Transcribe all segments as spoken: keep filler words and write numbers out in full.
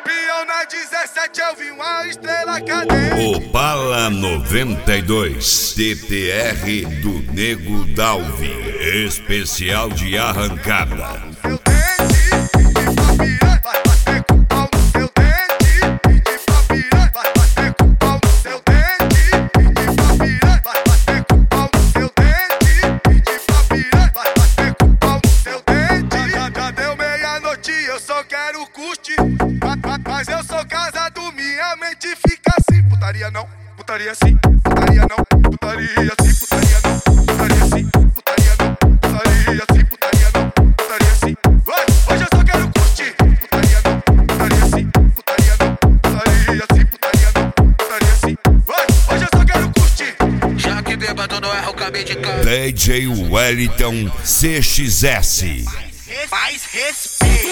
peão na dezessete eu vi uma estrela cadente. Opala noventa e dois, T T R do Nego Dalvi, especial de arrancada. Seu dente, pedi pra pirar, vai bater com pau no seu dente. Pedi pra pirar, vai bater com pau no seu dente. Pedi pra pirar, vai bater com pau no seu dente. Pedi pra pirar, vai bater com pau no seu dente. Já, já deu meia-noite, eu só quero curtir. Mas eu sou casado, minha mente fica assim. Putaria não, putaria sim, putaria não, putaria sim, putaria não, putaria sim, putaria não, putaria sim, putaria não, putaria sim. Vai, hoje eu só quero curtir. Putaria não, putaria sim, putaria não, putaria sim, putaria não, putaria sim. Vai, hoje eu só quero curtir. Já que bêbado não erra o caminho de casa. D J Wellington C X S. Faz respeito.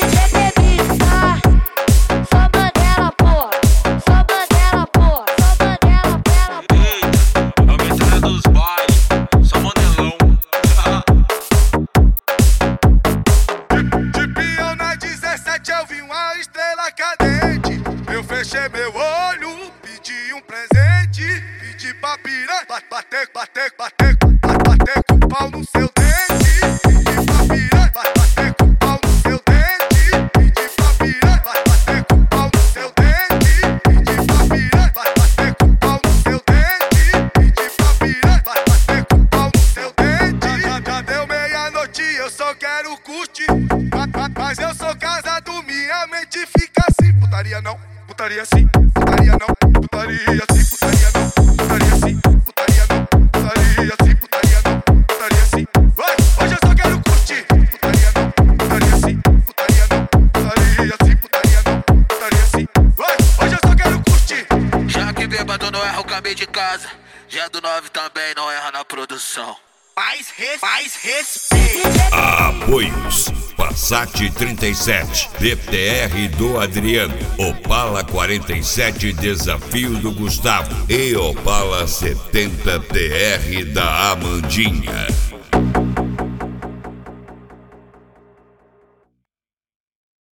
Fechei meu olho, pedi um presente, pedi pra pirar, bater, bater, bater, bater com pau no seu dente. Pedi pra pirar, bater com pau no seu dente. Pedi pra pirar, bater com pau no seu dente. Pedi pra pirar, bater com pau no seu dente. Pedi pra pirar, bater com pau no seu dente. Já, já deu meia-noite, eu só quero curtir. Mas eu sou casado, minha mente fica assim. Putaria não, putaria sim, putaria não, putaria sim, putaria não, putaria sim, putaria não, putaria sim, putaria não, putaria sim. Vai, hoje eu só quero curtir. Putaria não, putaria sim, putaria não, putaria sim, putaria não, putaria sim. Vai, hoje eu só quero curtir. Já que bêbado não erra o caminho de casa, já do nove também não erra na produção. Faz, res, faz respeito. Apoios: Passat trinta e sete, D T R do Adriano, Opala quarenta e sete Desafio do Gustavo e Opala setenta T R da Amandinha.